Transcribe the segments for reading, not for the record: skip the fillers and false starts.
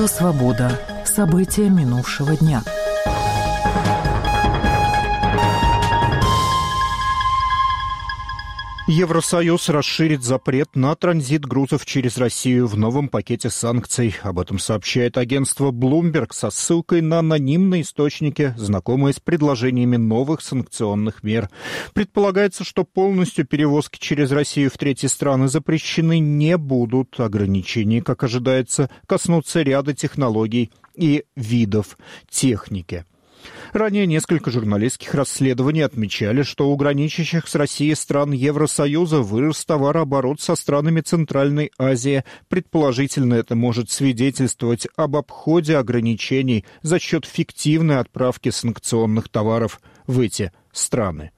Радио «Свобода». События минувшего дня. Евросоюз расширит запрет на транзит грузов через Россию в новом пакете санкций. Об этом сообщает агентство Bloomberg со ссылкой на анонимные источники, знакомые с предложениями новых санкционных мер. Предполагается, что полностью перевозки через Россию в третьи страны запрещены не будут. Ограничения, как ожидается, коснутся ряда технологий и видов техники. Ранее несколько журналистских расследований отмечали, что у граничащих с Россией стран Евросоюза вырос товарооборот со странами Центральной Азии. Предположительно, это может свидетельствовать об обходе ограничений за счет фиктивной отправки санкционных товаров в эти страны.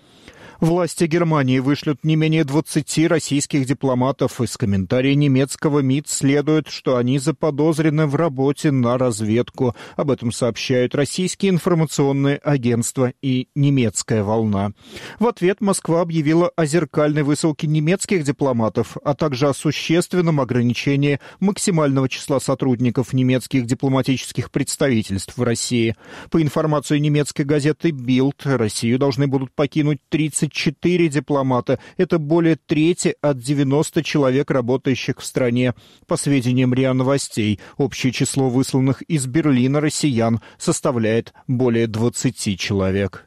Власти Германии вышлют не менее 20 российских дипломатов. Из комментария немецкого МИД следует, что они заподозрены в работе на разведку. Об этом сообщают российские информационные агентства и немецкая «Волна». В ответ Москва объявила о зеркальной высылке немецких дипломатов, а также о существенном ограничении максимального числа сотрудников немецких дипломатических представительств в России. По информации немецкой газеты «Bild», Россию должны будут покинуть 34 дипломата. Это более трети от 90 человек, работающих в стране. По сведениям РИА Новостей, общее число высланных из Берлина россиян составляет более 20 человек.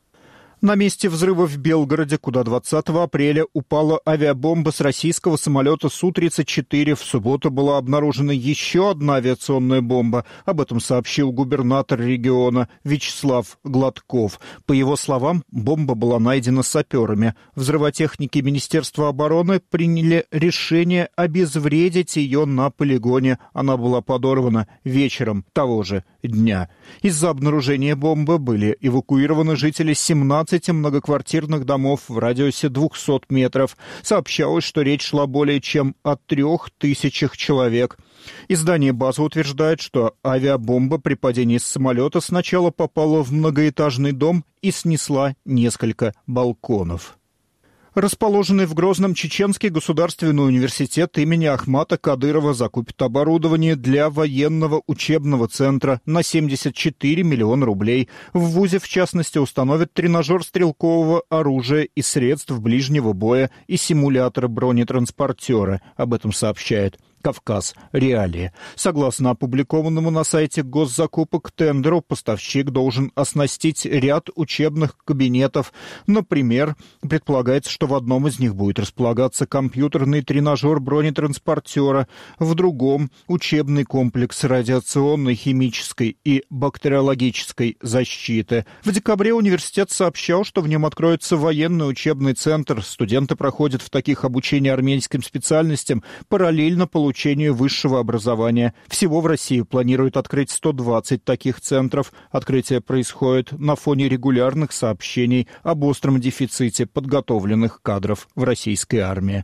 На месте взрыва в Белгороде, куда 20 апреля упала авиабомба с российского самолета Су-34, в субботу была обнаружена еще одна авиационная бомба. Об этом сообщил губернатор региона Вячеслав Гладков. По его словам, бомба была найдена саперами. Взрывотехники Министерства обороны приняли решение обезвредить ее на полигоне. Она была подорвана вечером того же дня. Из-за обнаружения бомбы были эвакуированы жители 17 многоквартирных домов в радиусе 200 метров. Сообщалось, что речь шла более чем о 3000 человек. Издание «База» утверждает, что авиабомба при падении с самолета сначала попала в многоэтажный дом и снесла несколько балконов. Расположенный в Грозном Чеченский государственный университет имени Ахмата Кадырова закупит оборудование для военного учебного центра на 74 миллиона рублей. В вузе, в частности, установят тренажер стрелкового оружия и средств ближнего боя и симулятор бронетранспортера. Об этом сообщает «Кавказ. Реалии». Согласно опубликованному на сайте госзакупок тендеру, поставщик должен оснастить ряд учебных кабинетов. Например, предполагается, что в одном из них будет располагаться компьютерный тренажер бронетранспортера, в другом — учебный комплекс радиационной, химической и бактериологической защиты. В декабре университет сообщал, что в нем откроется военный учебный центр. Студенты проходят в таких обучении армейским специальностям параллельно получению высшего образования. Всего в России планируют открыть 120 таких центров. Открытие происходит на фоне регулярных сообщений об остром дефиците подготовленных кадров в российской армии.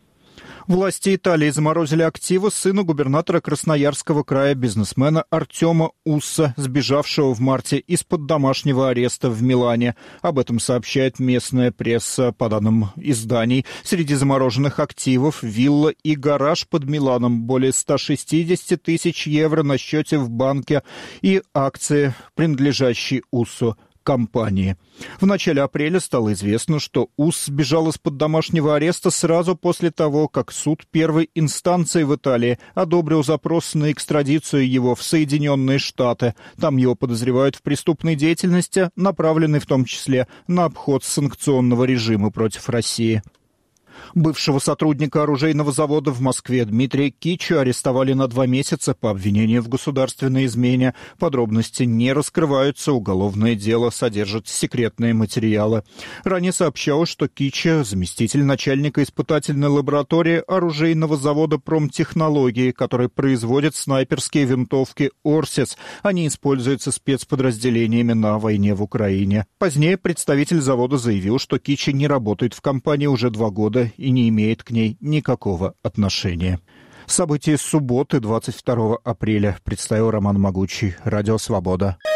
Власти Италии заморозили активы сына губернатора Красноярского края, бизнесмена Артема Усса, сбежавшего в марте из-под домашнего ареста в Милане. Об этом сообщает местная пресса. По данным изданий, среди замороженных активов вилла и гараж под Миланом, более 160 тысяч евро на счете в банке и акции, принадлежащие Уссу компании. В начале апреля стало известно, что Усс сбежал из-под домашнего ареста сразу после того, как суд первой инстанции в Италии одобрил запрос на экстрадицию его в Соединенные Штаты. Там его подозревают в преступной деятельности, направленной в том числе на обход санкционного режима против России. Бывшего сотрудника оружейного завода в Москве Дмитрия Кичу арестовали на 2 месяца по обвинению в государственной измене. Подробности не раскрываются, уголовное дело содержит секретные материалы. Ранее сообщалось, что Кичу — заместитель начальника испытательной лаборатории оружейного завода «Промтехнологии», который производит снайперские винтовки «Орсис». Они используются спецподразделениями на войне в Украине. Позднее представитель завода заявил, что Кичу не работает в компании уже 2 года и не имеет к ней никакого отношения. События субботы, 22 апреля, представил Роман Могучий. Радио «Свобода».